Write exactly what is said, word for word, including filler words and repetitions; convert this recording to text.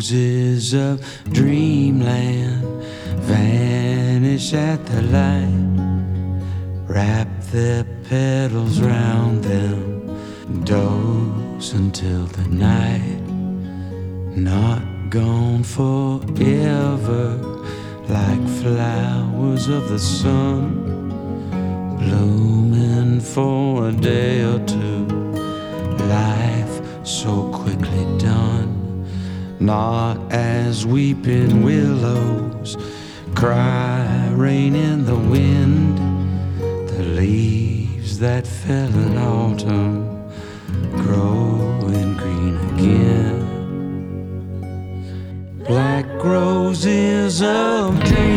roses of dreamland vanish at the light, wrap their petals round them, doze until the night. Not gone forever, like flowers of the sun, blooming for a day or two, life so quickly done. Not as weeping willows cry, rain in the wind, the leaves that fell in autumn growing green again. Black roses of dreams